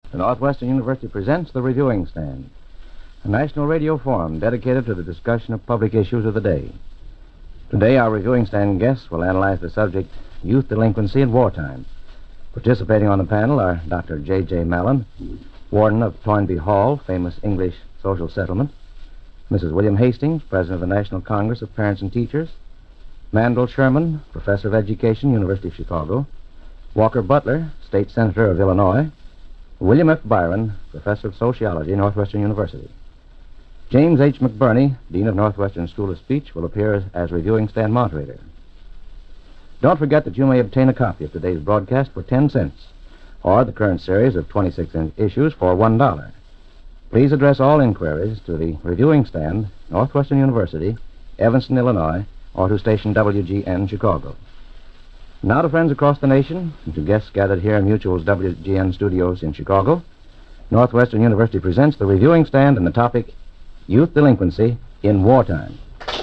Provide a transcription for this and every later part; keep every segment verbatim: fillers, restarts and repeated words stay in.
The Northwestern University presents the Reviewing Stand, a national radio forum dedicated to the discussion of public issues of the day. Today, our Reviewing Stand guests will analyze the subject, Youth Delinquency in Wartime. Participating on the panel are Doctor J J Mallon, Warden of Toynbee Hall, famous English social settlement; Missus William Hastings, President of the National Congress of Parents and Teachers; Mandel Sherman, Professor of Education, University of Chicago; Walker Butler, State Senator of Illinois; William F. Byron, Professor of Sociology, Northwestern University. James H. McBurney, Dean of Northwestern School of Speech, will appear as, as Reviewing Stand moderator. Don't forget that you may obtain a copy of today's broadcast for ten cents, or the current series of twenty-six issues for one dollar. Please address all inquiries to the Reviewing Stand, Northwestern University, Evanston, Illinois, or to station W G N, Chicago. Now to friends across the nation, and to guests gathered here in Mutual's W G N studios in Chicago, Northwestern University presents the Reviewing Stand and the topic, Youth Delinquency in Wartime.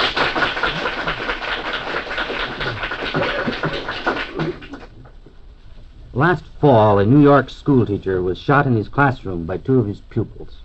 Last fall, a New York schoolteacher was shot in his classroom by two of his pupils.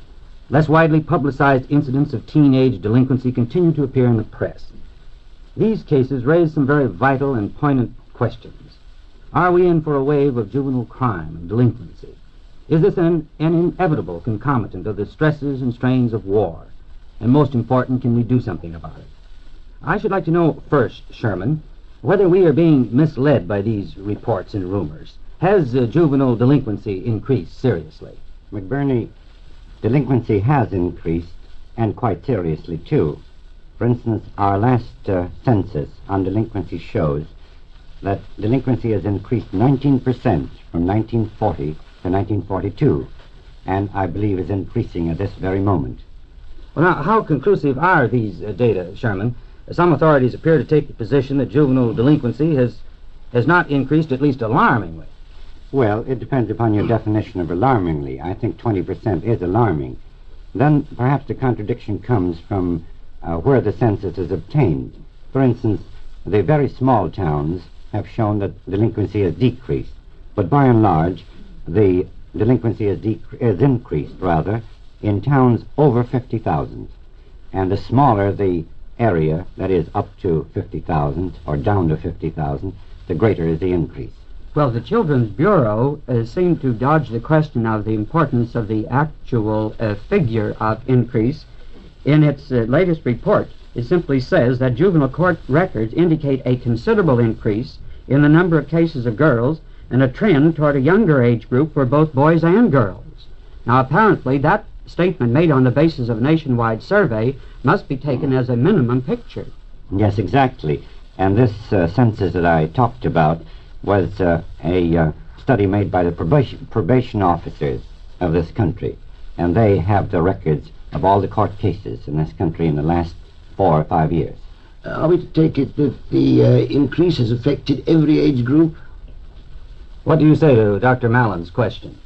Less widely publicized incidents of teenage delinquency continue to appear in the press. These cases raise some very vital and poignant questions. Are we in for a wave of juvenile crime and delinquency? Is this an, an inevitable concomitant of the stresses and strains of war? And most important, can we do something about it? I should like to know first, Sherman, whether we are being misled by these reports and rumors. Has uh, juvenile delinquency increased seriously? McBurney, delinquency has increased, and quite seriously, too. For instance, our last uh, census on delinquency shows that delinquency has increased nineteen percent from nineteen forty to nineteen forty-two, and I believe is increasing at this very moment. Well, now, how conclusive are these uh, data, Sherman? Some authorities appear to take the position that juvenile delinquency has, has not increased, at least alarmingly. Well, it depends upon your definition of alarmingly. I think twenty percent is alarming. Then perhaps the contradiction comes from uh, where the census is obtained. For instance, the very small towns have shown that delinquency has decreased, but by and large, the delinquency has, dec- has increased, rather, in towns over fifty thousand. And the smaller the area, that is up to fifty thousand or down to fifty thousand, the greater is the increase. Well, the Children's Bureau uh, seemed to dodge the question of the importance of the actual uh, figure of increase. In its uh, latest report, it simply says that juvenile court records indicate a considerable increase in the number of cases of girls and a trend toward a younger age group for both boys and girls. Now, apparently, that statement made on the basis of a nationwide survey must be taken as a minimum picture. Yes, exactly. And this uh, census that I talked about was uh, a uh, study made by the probation, probation officers of this country. And they have the records of all the court cases in this country in the last four or five years. Uh, are we to take it that the uh, increase has affected every age group? What do you say to Doctor Mallon's question?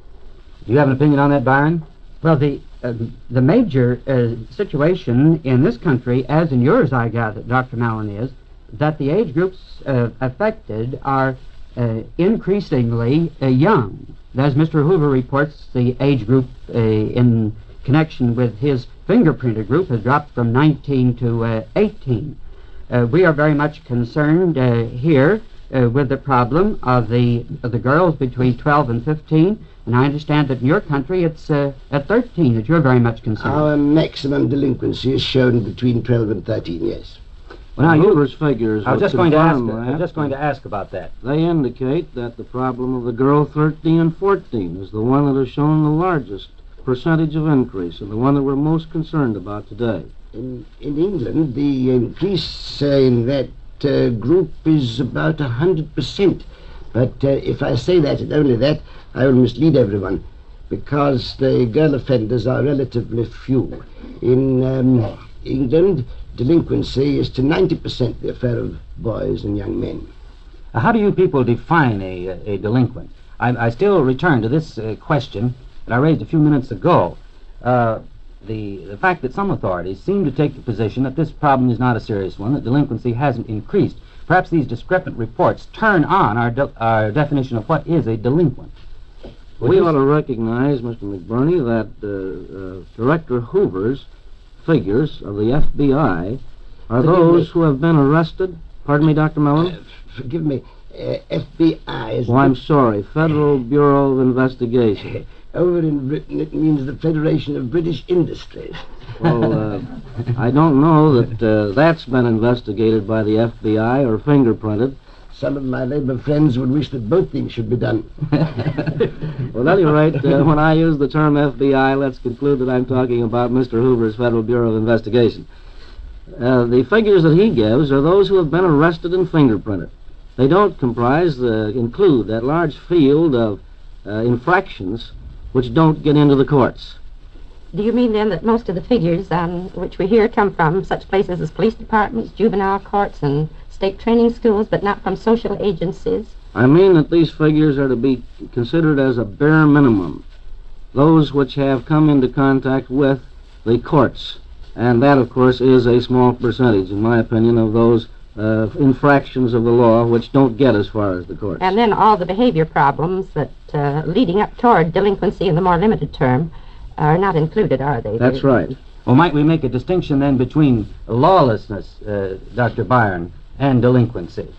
Do you have an opinion on that, Byron? Well, the uh, the major uh, situation in this country, as in yours, I gather, Doctor Mallon, is that the age groups uh, affected are uh, increasingly uh, young. As Mister Hoover reports, the age group uh, in connection with his fingerprinted group has dropped from nineteen to uh, eighteen. Uh, we are very much concerned uh, here uh, with the problem of the of the girls between twelve and fifteen, and I understand that in your country it's uh, at thirteen that you're very much concerned. Our maximum delinquency is shown between twelve and thirteen, yes. Well, now, Hoover's figures I was would just going to ask. confirm I was that. just going to ask about that. They indicate that the problem of the girl thirteen and fourteen is the one that has shown the largest percentage of increase and the one that we're most concerned about today. In, in England, the increase uh, in that uh, group is about one hundred percent. But uh, if I say that and only that, I will mislead everyone, because the girl offenders are relatively few. In um, England, delinquency is to ninety percent the affair of boys and young men. Uh, how do you people define a, a delinquent? I, I still return to this uh, question that I raised a few minutes ago. Uh, the, the fact that some authorities seem to take the position that this problem is not a serious one, that delinquency hasn't increased. Perhaps these discrepant reports turn on our, de- our definition of what is a delinquent. Would We you- ought to recognize, Mister McBurney, that uh, uh, Director Hoover's figures of the F B I are Forgive those me. who have been arrested. Pardon me, Doctor Mellon? Uh, forgive me, uh, F B I is... Oh, I'm sorry. Federal Bureau of Investigation. Over in Britain, it means the Federation of British Industries. Well, uh, I don't know that uh, that's been investigated by the F B I or fingerprinted. Some of my Labour friends would wish that both things should be done. Well, at any rate, uh, when I use the term F B I, let's conclude that I'm talking about Mister Hoover's Federal Bureau of Investigation. Uh, the figures that he gives are those who have been arrested and fingerprinted. They don't comprise, uh, include that large field of uh, infractions which don't get into the courts. Do you mean then that most of the figures um, which we hear come from such places as police departments, juvenile courts, and state training schools, but not from social agencies? I mean that these figures are to be considered as a bare minimum, those which have come into contact with the courts. And that, of course, is a small percentage, in my opinion, of those uh, infractions of the law which don't get as far as the courts. And then all the behavior problems that uh, leading up toward delinquency in the more limited term are not included, are they? That's right. Well, might we make a distinction then between lawlessness, uh, Doctor Byron, and delinquency?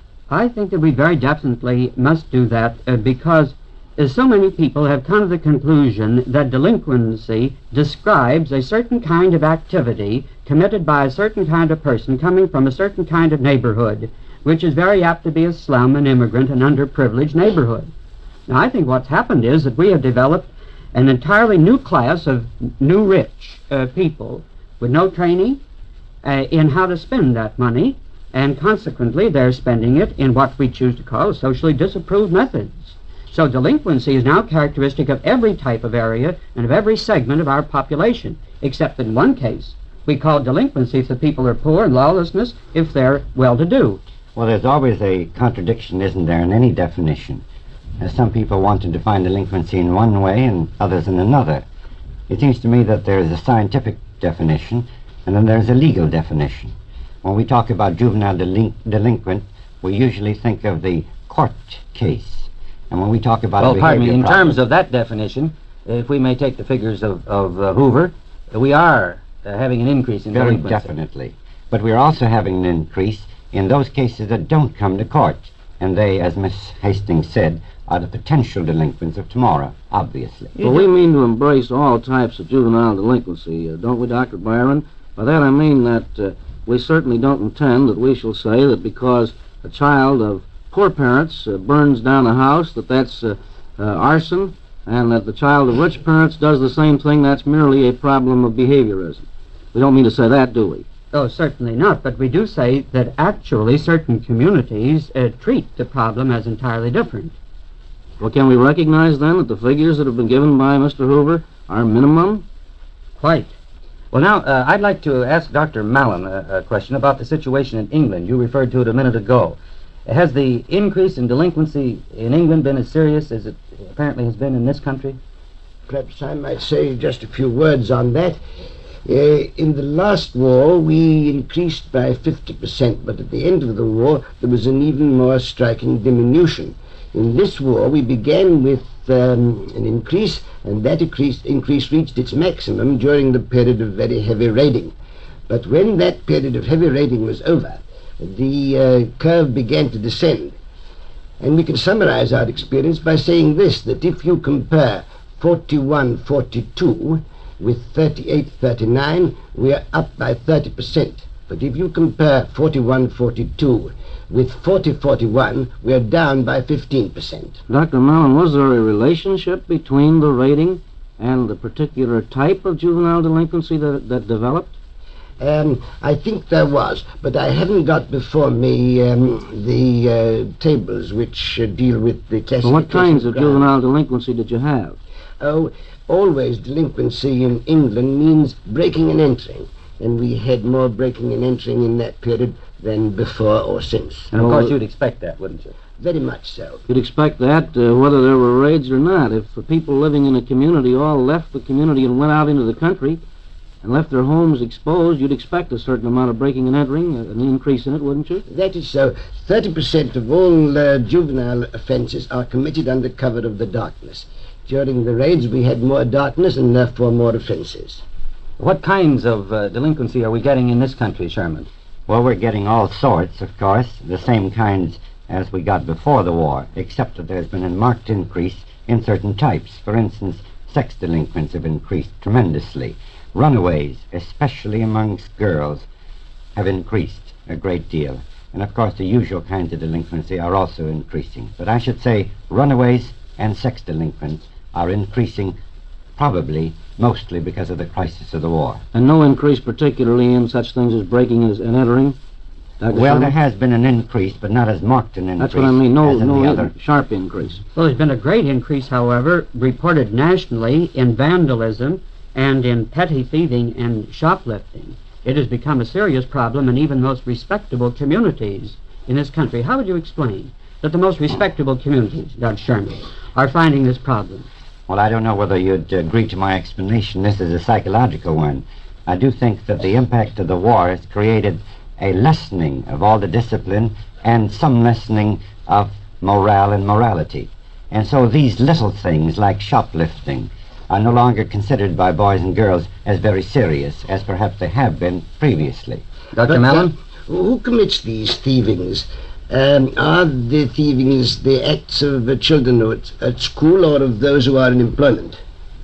I think that we very definitely must do that uh, because uh, so many people have come to the conclusion that delinquency describes a certain kind of activity committed by a certain kind of person coming from a certain kind of neighborhood, which is very apt to be a slum, an immigrant, an underprivileged neighborhood. Now, I think what's happened is that we have developed an entirely new class of new rich uh, people with no training uh, in how to spend that money, and consequently they're spending it in what we choose to call socially disapproved methods. So delinquency is now characteristic of every type of area and of every segment of our population, except in one case we call delinquency if the people are poor and lawlessness if they're well-to-do. Well, there's always a contradiction, isn't there, in any definition? Uh, some people want to define delinquency in one way and others in another. It seems to me that there is a scientific definition and then there's a legal definition. When we talk about juvenile delin- delinquent, we usually think of the court case. And when we talk about Well, a pardon me, behavior in problem- terms of that definition, if we may take the figures of, of uh, Hoover, uh, we are uh, having an increase in Very delinquency. definitely. But we're also having an increase in those cases that don't come to court. And they, as Miss Hastings said, are the potential delinquents of tomorrow, obviously. Well, we mean to embrace all types of juvenile delinquency, uh, don't we, Doctor Byron? By that I mean that uh, we certainly don't intend that we shall say that because a child of poor parents uh, burns down a house, that that's uh, uh, arson, and that the child of rich parents does the same thing, that's merely a problem of behaviorism. We don't mean to say that, do we? Oh, certainly not, but we do say that actually certain communities uh, treat the problem as entirely different. Well, can we recognize then that the figures that have been given by Mister Hoover are minimum? Quite. Well, now, uh, I'd like to ask Doctor Mallon a, a question about the situation in England. You referred to it a minute ago. Has the increase in delinquency in England been as serious as it apparently has been in this country? Perhaps I might say just a few words on that. Uh, in the last war, we increased by fifty percent, but at the end of the war, there was an even more striking diminution. In this war, we began with um, an increase, and that increase, increase reached its maximum during the period of very heavy raiding. But when that period of heavy raiding was over, the uh, curve began to descend. And we can summarize our experience by saying this, that if you compare forty-one forty-two with thirty-eight thirty-nine, we are up by thirty percent. But if you compare forty-one forty-two with forty forty-one, we are down by fifteen percent. Doctor Mallon, was there a relationship between the rating and the particular type of juvenile delinquency that, that developed? Um, I think there was, but I haven't got before me um, the uh, tables which uh, deal with the classification. Well, what kinds of ground. juvenile delinquency did you have? Oh, always delinquency in England means breaking and entering, and we had more breaking and entering in that period than before or since. And of Well, course you'd expect that, wouldn't you? Very much so. You'd expect that uh, whether there were raids or not. If the people living in a community all left the community and went out into the country and left their homes exposed, you'd expect a certain amount of breaking and entering, uh, an increase in it, wouldn't you? That is so. thirty percent of all uh, juvenile offences are committed under cover of the darkness. during the raids we had more darkness and therefore more offenses. What kinds of uh, delinquency are we getting in this country, Sherman? Well, we're getting all sorts, of course, the same kinds as we got before the war, except that there's been a marked increase in certain types. For instance, sex delinquents have increased tremendously. Runaways, especially amongst girls, have increased a great deal. And of course the usual kinds of delinquency are also increasing. But I should say runaways and sex delinquents are increasing probably mostly because of the crisis of the war. And no increase particularly in such things as breaking and entering? Doctor Well, Sherman? there has been an increase, but not as marked an increase. That's what I mean, no, as in no the other. sharp increase. Well, there's been a great increase, however, reported nationally in vandalism and in petty thieving and shoplifting. It has become a serious problem in even most respectable communities in this country. How would you explain that the most respectable communities, Doctor Sherman, are finding this problem? Well, I don't know whether you'd agree to my explanation. This is a psychological one. I do think that the impact of the war has created a lessening of all the discipline and some lessening of morale and morality. And so these little things like shoplifting are no longer considered by boys and girls as very serious as perhaps they have been previously. Doctor But, Mallon? uh, who commits these thievings? Um, are the thievings the acts of uh, children at, at school or of those who are in employment?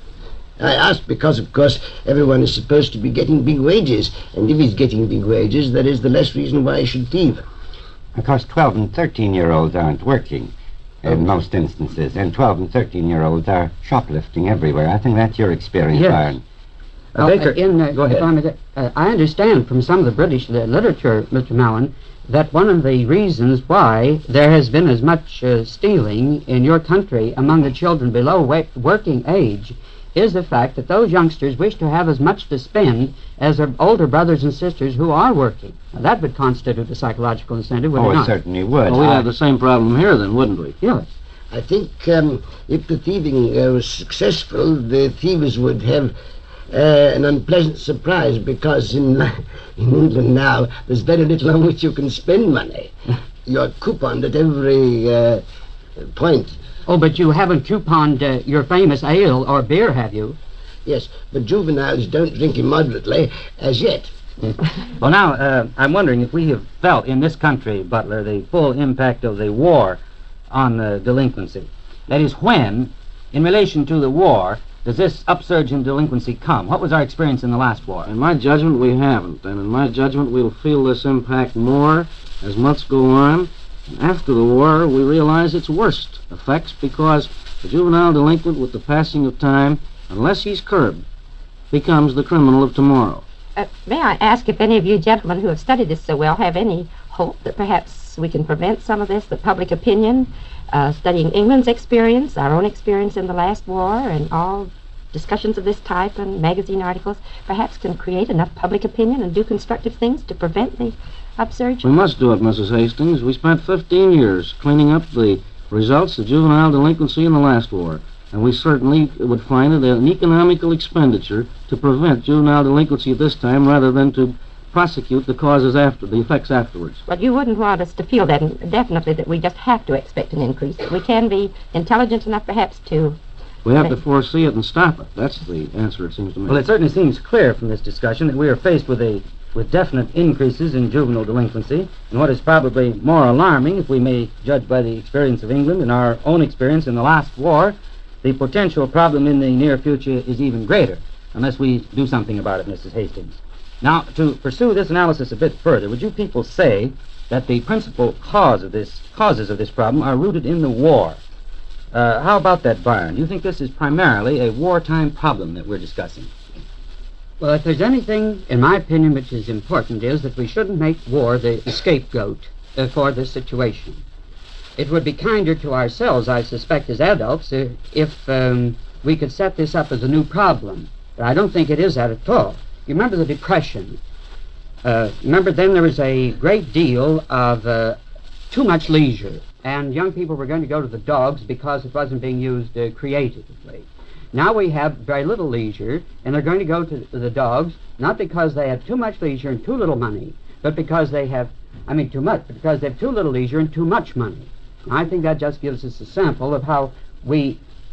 I ask because, of course, everyone is supposed to be getting big wages, and if he's getting big wages, that is the less reason why he should thieve. Of course, twelve and thirteen-year-olds aren't working in most instances, and twelve and thirteen-year-olds are shoplifting everywhere. I think that's your experience, Yes. Byron. Uh, Well, Baker, in, uh, go ahead. if I, may say, uh, I understand from some of the British uh, literature, Mister Mallon, that one of the reasons why there has been as much uh, stealing in your country among the children below wa- working age is the fact that those youngsters wish to have as much to spend as their older brothers and sisters who are working. Now, that would constitute a psychological incentive, would Oh, it it not? certainly would. Well, we'd I- have the same problem here then, wouldn't we? Yes. I think um, if the thieving uh, was successful, the thieves would have uh, an unpleasant surprise, because in, in England now there's very little on which you can spend money. You're couponed at every uh, point. Oh, but you haven't couponed uh, your famous ale or beer, have you? Yes, but juveniles don't drink immoderately as yet. Well, now, uh, I'm wondering if we have felt in this country, Butler, the full impact of the war on uh, delinquency. That is, when, in relation to the war, does this upsurge in delinquency come? What was our experience in the last war? In my judgment, we haven't. And in my judgment, we'll feel this impact more as months go on. And after the war, we realize its worst effects, because the juvenile delinquent, with the passing of time, unless he's curbed, becomes the criminal of tomorrow. Uh, may I ask if any of you gentlemen who have studied this so well have any hope that perhaps we can prevent some of this, that public opinion, uh, studying England's experience, our own experience in the last war, and all discussions of this type and magazine articles, perhaps can create enough public opinion and do constructive things to prevent the upsurge? We must do it, Missus Hastings. We spent fifteen years cleaning up the results of juvenile delinquency in the last war. And we certainly would find it an economical expenditure to prevent juvenile delinquency at this time rather than to prosecute the causes after, the effects afterwards. But you wouldn't want us to feel that definitely that we just have to expect an increase. That we can be intelligent enough perhaps to... We have to foresee it and stop it. That's the answer, it seems to me. Well, it certainly seems clear from this discussion that we are faced with a with definite increases in juvenile delinquency, and what is probably more alarming, if we may judge by the experience of England and our own experience in the last war, the potential problem in the near future is even greater, unless we do something about it, Missus Hastings. Now, to pursue this analysis a bit further, would you people say that the principal cause of this, causes of this problem are rooted in the war? Uh, how about that, Byron? Do you think this is primarily a wartime problem that we're discussing? Well, if there's anything, in my opinion, which is important, is that we shouldn't make war the scapegoat uh, for this situation. It would be kinder to ourselves, I suspect, as adults, uh, if um, we could set this up as a new problem. But I don't think it is that at all. You remember the Depression. Uh, remember then there was a great deal of uh, too much leisure, and young people were going to go to the dogs because it wasn't being used uh, creatively. Now we have very little leisure, and they're going to go to the dogs, not because they have too much leisure and too little money, but because they have, I mean too much, but because they have too little leisure and too much money. I think that just gives us a sample of how we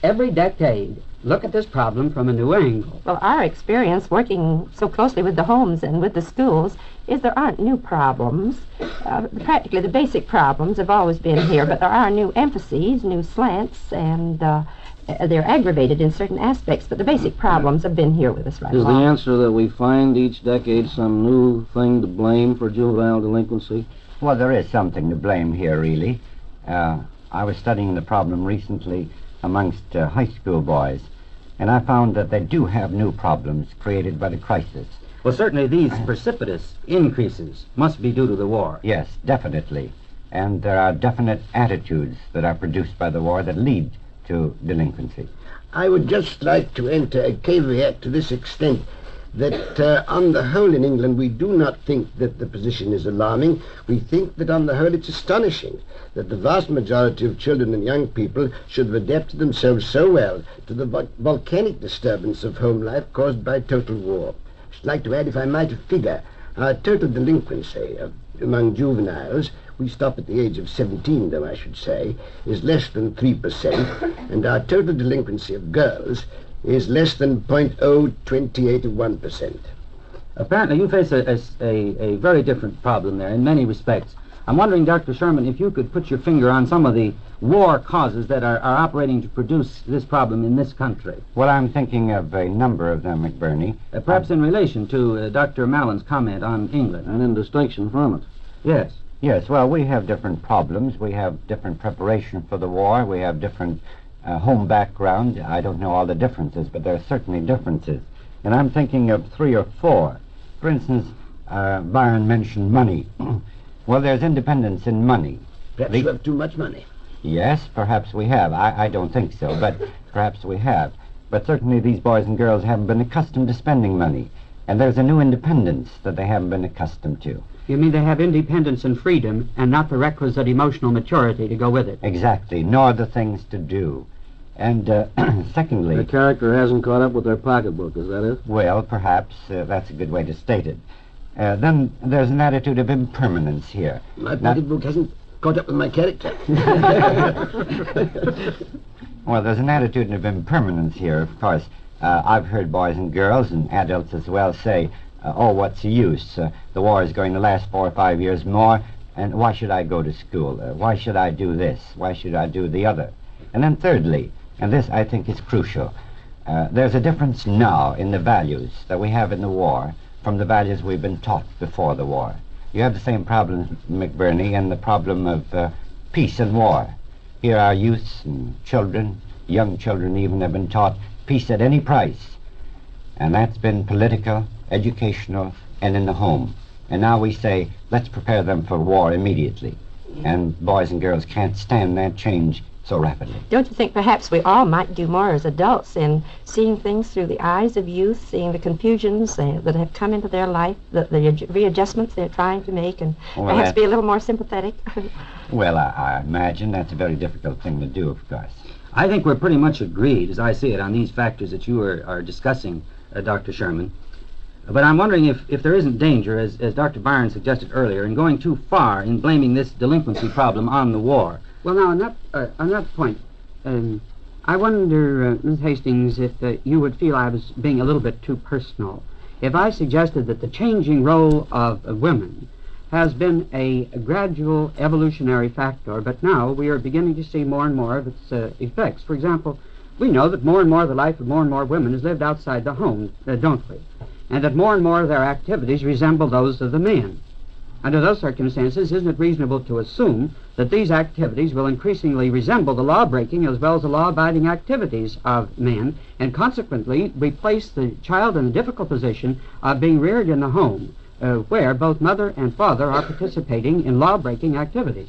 every decade look at this problem from a new angle. Well, our experience working so closely with the homes and with the schools is there aren't new problems. Uh, practically the basic problems have always been here, but there are new emphases, new slants, and uh, they're aggravated in certain aspects, but the basic problems have been here with us right Is the along. answer that we find each decade some new thing to blame for juvenile delinquency? Well, there is something to blame here, really. Uh, I was studying the problem recently amongst uh, high school boys, and I found that they do have new problems created by the crisis. Well, certainly these precipitous increases must be due to the war. Yes, definitely. And there are definite attitudes that are produced by the war that lead to delinquency. I would just like to enter a caveat to this extent, that uh, on the whole in England we do not think that the position is alarming. We think that on the whole it's astonishing that the vast majority of children and young people should have adapted themselves so well to the vo- volcanic disturbance of home life caused by total war. I should like to add, if I might, a figure. Our total delinquency of, among juveniles, we stop at the age of seventeen, though I should say, is less than three percent, and our total delinquency of girls is less than zero point zero two eight of one percent. Apparently you face a, a, a very different problem there in many respects. I'm wondering, Doctor Sherman, if you could put your finger on some of the war causes that are, are operating to produce this problem in this country. Well, I'm thinking of a number of them, McBurney. Uh, perhaps in relation to uh, Doctor Mallon's comment on England. And in distinction from it. Yes. Yes, well, we have different problems. We have different preparation for the war. We have different uh, home background. I don't know all the differences, but there are certainly differences. And I'm thinking of three or four. For instance, uh, Byron mentioned money. Well, there's independence in money. Perhaps The- you have too much money. Yes, perhaps we have. I, I don't think so, but perhaps we have. But certainly these boys and girls haven't been accustomed to spending money. And there's a new independence that they haven't been accustomed to. You mean they have independence and freedom and not the requisite emotional maturity to go with it? Exactly, nor the things to do. And uh, secondly... Their character hasn't caught up with their pocketbook, is that it? Well, perhaps uh, that's a good way to state it. Uh, then there's an attitude of impermanence here. My Now- pocketbook hasn't caught up with my character. Well, there's an attitude of impermanence here, of course. Uh, I've heard boys and girls, and adults as well, say, uh, oh, what's the use? Uh, the war is going to last four or five years more, and why should I go to school? Uh, why should I do this? Why should I do the other? And then thirdly, and this I think is crucial, uh, there's a difference now in the values that we have in the war from the values we've been taught before the war. You have the same problem, McBurney, and the problem of uh, peace and war. Here our youths and children, young children even, have been taught peace at any price. And that's been political, educational, and in the home. And now we say, let's prepare them for war immediately. And boys and girls can't stand that change so rapidly. Don't you think perhaps we all might do more as adults in seeing things through the eyes of youth, seeing the confusions uh, that have come into their life, the, the adj- readjustments they're trying to make, and Well, perhaps that- be a little more sympathetic? Well, I, I imagine that's a very difficult thing to do, of course. I think we're pretty much agreed, as I see it, on these factors that you are, are discussing, uh, Doctor Sherman. But I'm wondering if, if there isn't danger, as, as Doctor Byron suggested earlier, in going too far in blaming this delinquency problem on the war. Well, now, on that, uh, on that point, um, I wonder, uh, Miss Hastings, if uh, you would feel I was being a little bit too personal if I suggested that the changing role of uh, women has been a, a gradual evolutionary factor, but now we are beginning to see more and more of its uh, effects. For example, we know that more and more of the life of more and more women is lived outside the home, uh, don't we? And that more and more of their activities resemble those of the men. Under those circumstances, isn't it reasonable to assume that these activities will increasingly resemble the law-breaking as well as the law-abiding activities of men, and consequently replace the child in a difficult position of being reared in the home, uh, where both mother and father are participating in law-breaking activities?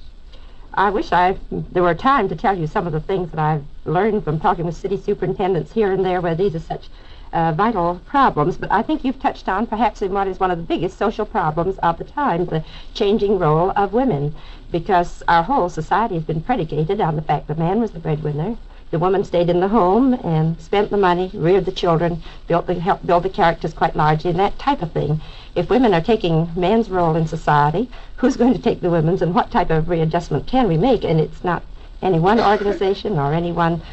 I wish I there were time to tell you some of the things that I've learned from talking with city superintendents here and there where these are such uh, vital problems, but I think you've touched on perhaps in what is one of the biggest social problems of the time, the changing role of women, because our whole society has been predicated on the fact the man was the breadwinner, the woman stayed in the home and spent the money, reared the children, built the, helped build the characters quite largely, and that type of thing. If women are taking man's role in society, who's going to take the women's, and what type of readjustment can we make? And it's not any one organization or any one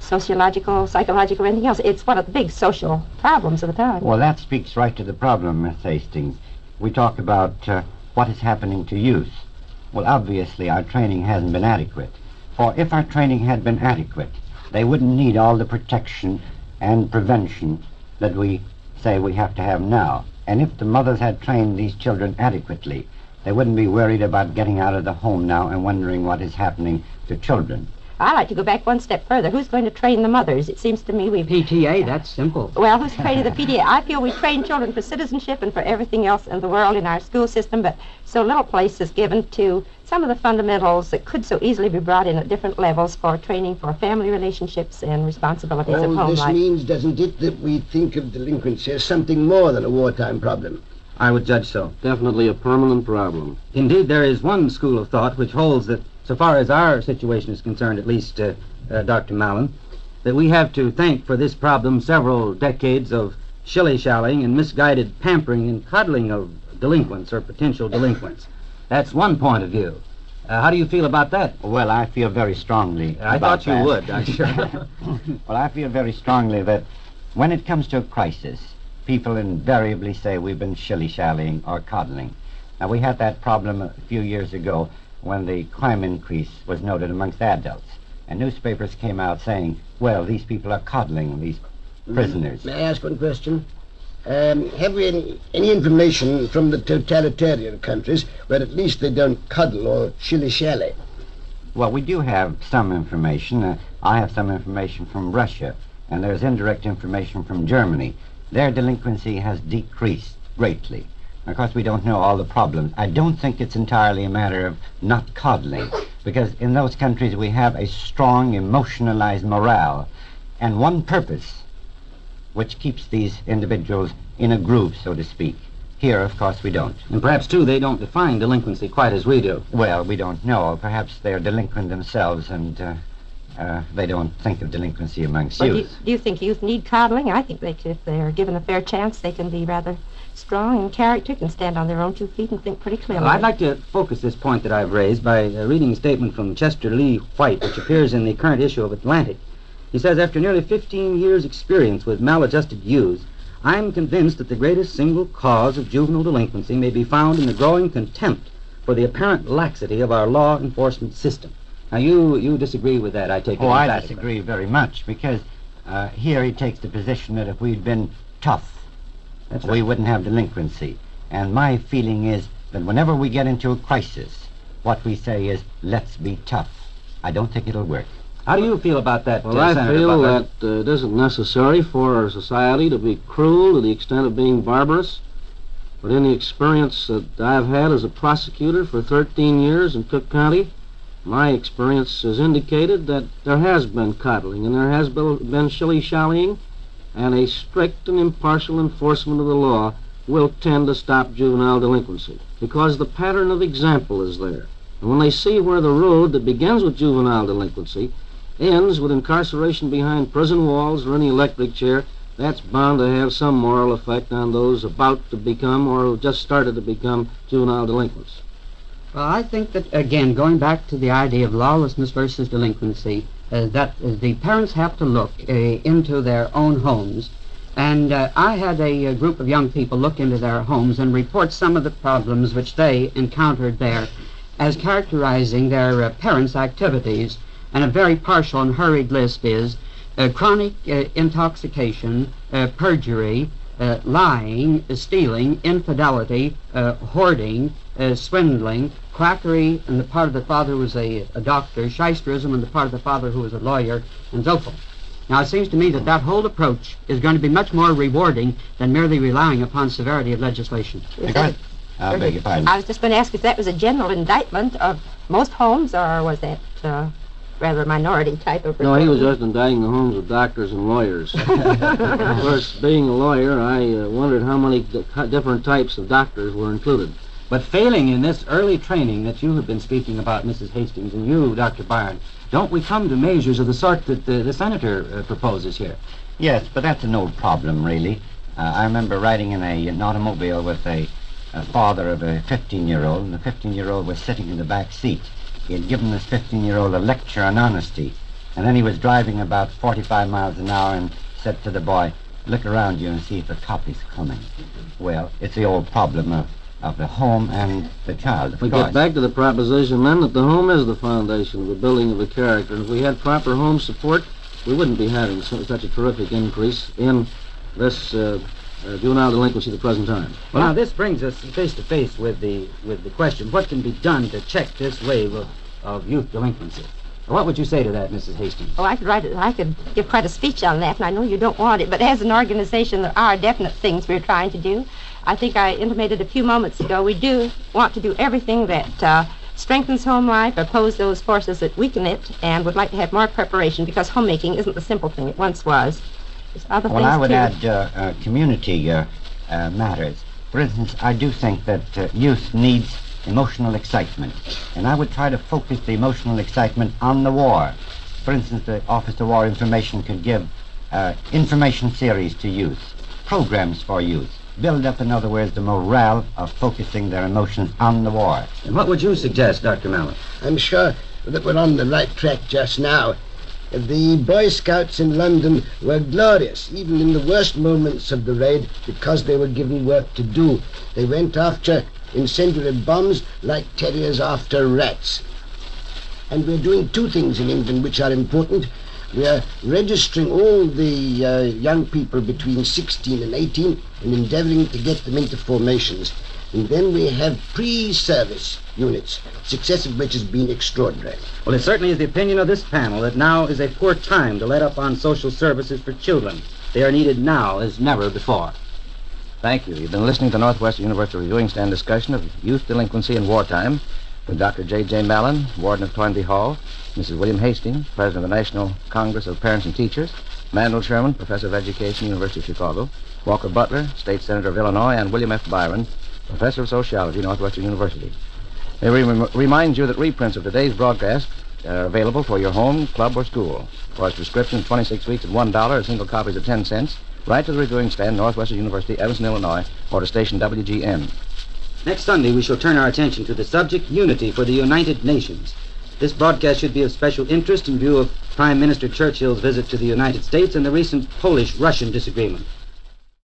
sociological, psychological, or anything else. It's one of the big social problems of the time. Well, that speaks right to the problem, Miss Hastings. We talk about uh, what is happening to youth. Well, obviously, our training hasn't been adequate. For if our training had been adequate, they wouldn't need all the protection and prevention that we say we have to have now. And if the mothers had trained these children adequately, they wouldn't be worried about getting out of the home now and wondering what is happening to children. I like to go back one step further. Who's going to train the mothers? It seems to me we've... P T A, that's simple. Well, who's training the P T A? I feel we train children for citizenship and for everything else in the world in our school system, but so little place is given to some of the fundamentals that could so easily be brought in at different levels for training for family relationships and responsibilities of All home this life. means, doesn't it, that we think of delinquency as something more than a wartime problem? I would judge so. Definitely a permanent problem. Indeed, there is one school of thought which holds that, so far as our situation is concerned, at least, uh, uh, Doctor Mallon, that we have to thank for this problem several decades of shilly-shallying and misguided pampering and coddling of delinquents or potential delinquents. That's one point of view. Uh, how do you feel about that? Well, I feel very strongly I about thought you that. would, I'm sure. Well, I feel very strongly that when it comes to a crisis, people invariably say we've been shilly-shallying or coddling. Now, we had that problem a few years ago when the crime increase was noted amongst adults. And newspapers came out saying, well, these people are coddling these prisoners. May I ask one question? Um, have we any, any information from the totalitarian countries where at least they don't cuddle or shilly-shally? Well, we do have some information. Uh, I have some information from Russia, and there's indirect information from Germany. Their delinquency has decreased greatly. Of course, we don't know all the problems. I don't think it's entirely a matter of not coddling, because in those countries we have a strong, emotionalized morale and one purpose, which keeps these individuals in a groove, so to speak. Here, of course, we don't. And perhaps, too, they don't define delinquency quite as we do. Well, we don't know. Perhaps they're delinquent themselves, and uh, uh, they don't think of delinquency amongst Well, do, you, youth. do you think youth need coddling? I think they could, if they're given a fair chance, they can be rather strong in character, can stand on their own two feet and think pretty clearly. Well, I'd like to focus this point that I've raised by uh, reading a statement from Chester Lee White, which appears in the current issue of Atlantic. He says, after nearly fifteen years' experience with maladjusted youths, I'm convinced that the greatest single cause of juvenile delinquency may be found in the growing contempt for the apparent laxity of our law enforcement system. Now, you you disagree with that, I take it. Oh, I emphatically. disagree very much, because uh, here he takes the position that if we'd been tough, That's we right. wouldn't have delinquency. And my feeling is that whenever we get into a crisis, what we say is, let's be tough. I don't think it'll work. How do you feel about that, Well, uh, I Senator feel Butler? that uh, it isn't necessary for our society to be cruel to the extent of being barbarous. But in the experience that I've had as a prosecutor for thirteen years in Cook County, my experience has indicated that there has been coddling and there has been, been shilly-shallying, and a strict and impartial enforcement of the law will tend to stop juvenile delinquency, because the pattern of example is there. And when they see where the road that begins with juvenile delinquency ends with incarceration behind prison walls or any electric chair, that's bound to have some moral effect on those about to become or who just started to become juvenile delinquents. Well, I think that, again, going back to the idea of lawlessness versus delinquency, uh, that uh, the parents have to look uh, into their own homes. And uh, I had a, a group of young people look into their homes and report some of the problems which they encountered there as characterizing their uh, parents' activities. And a very partial and hurried list is uh, chronic uh, intoxication, uh, perjury, uh, lying, uh, stealing, infidelity, uh, hoarding, uh, swindling, quackery on the part of the father who was a, a doctor, shysterism on the part of the father who was a lawyer, and so forth. Now, it seems to me that that whole approach is going to be much more rewarding than merely relying upon severity of legislation. Because, I beg your pardon. I was just going to ask if that was a general indictment of most homes, or was that uh, rather a minority type of No, he was report? just indicting the homes of doctors and lawyers. Of course, being a lawyer, I uh, wondered how many d- different types of doctors were included. But failing in this early training that you have been speaking about, Missus Hastings, and you, Doctor Byron, don't we come to measures of the sort that uh, the Senator uh, proposes here? Yes, but that's an old problem, really. Uh, I remember riding in a, an automobile with a, a father of a fifteen-year-old, and the fifteen-year-old was sitting in the back seat. He had given this fifteen-year-old a lecture on honesty. And then he was driving about forty-five miles an hour and said to the boy, look around you and see if a cop is coming. Well, it's the old problem of, of the home and the child, of We course. get back to the proposition then that the home is the foundation of the building of the character. And if we had proper home support, we wouldn't be having so, such a terrific increase in this uh, uh, juvenile delinquency at the present time. Well, now this brings us face to face with the with the question: what can be done to check this wave of, of youth delinquency? What would you say to that, Missus Hastings? Oh, I could write it. I could give quite a speech on that, and I know you don't want it. But as an organization, there are definite things we're trying to do. I think I intimated a few moments ago. We do want to do everything that uh, strengthens home life, oppose those forces that weaken it, and would like to have more preparation because homemaking isn't the simple thing it once was. There's other Well, things I would too. add uh, uh, community uh, uh, matters. For instance, I do think that uh, youth needs emotional excitement, and I would try to focus the emotional excitement on the war. For instance, the Office of War Information could give uh, information series to youth, programs for youth, build up, in other words, the morale of focusing their emotions on the war. And what would you suggest, Doctor Mallon? I'm sure that we're on the right track just now. The Boy Scouts in London were glorious, even in the worst moments of the raid, because they were given work to do. They went after incendiary bombs like terriers after rats. And we're doing two things in England which are important. We are registering all the uh, young people between sixteen and eighteen and endeavoring to get them into formations. And then we have pre-service units, success of which has been extraordinary. Well, it certainly is the opinion of this panel that now is a poor time to let up on social services for children. They are needed now as never before. Thank you. You've been listening to Northwestern University Reviewing Stand discussion of youth delinquency in wartime with Doctor J J Mallon, Warden of Toynbee Hall, Missus William Hastings, President of the National Congress of Parents and Teachers, Mandel Sherman, Professor of Education, University of Chicago, Walker Butler, State Senator of Illinois, and William F. Byron, Professor of Sociology, Northwestern University. They re- remind you that reprints of today's broadcast are available for your home, club, or school. For subscriptions, twenty-six weeks at one dollar, or single copies at ten cents. Write to the Reviewing Stand, Northwestern University, Evanston, Illinois, or to station W G N. Next Sunday, we shall turn our attention to the subject Unity for the United Nations. This broadcast should be of special interest in view of Prime Minister Churchill's visit to the United States and the recent Polish-Russian disagreement.